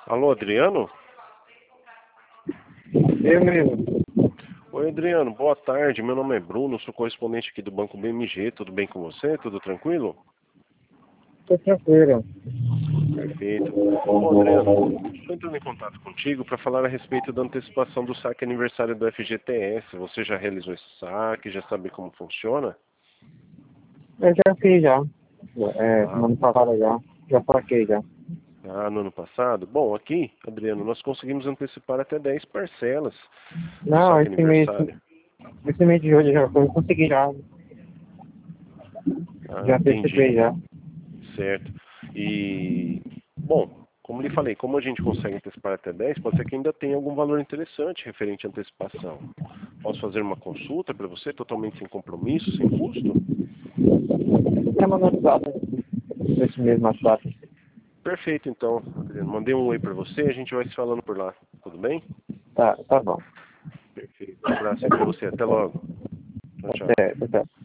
Alô, Adriano? Eu mesmo. Oi, Adriano, boa tarde. Meu nome é Bruno, sou correspondente aqui do Banco BMG. Tudo bem com você? Tudo tranquilo? Tô tranquilo. Perfeito. Bom, Adriano, estou entrando em contato contigo para falar a respeito da antecipação do saque aniversário do FGTS. Você já realizou esse saque? Já sabe como funciona? Eu já fiz já. Ah, No ano passado já. Já saquei já. no ano passado? Bom, aqui, Adriano, nós conseguimos antecipar até 10 parcelas do Não, saque aniversário. esse mês de hoje já eu consegui já. Ah, Já entendi. antecipei já. Certo. E, bom, como lhe falei, como a gente consegue antecipar até 10, pode ser que ainda tenha algum valor interessante referente à antecipação. Posso fazer uma consulta para você, totalmente sem compromisso, sem custo? Chama no WhatsApp. Esse mesmo WhatsApp. Perfeito, então, Adriano. Mandei um oi para você, a gente vai se falando por lá. Tudo bem? Tá bom. Perfeito. Um abraço aí para você. Até logo. Tchau, tchau. Tá certo.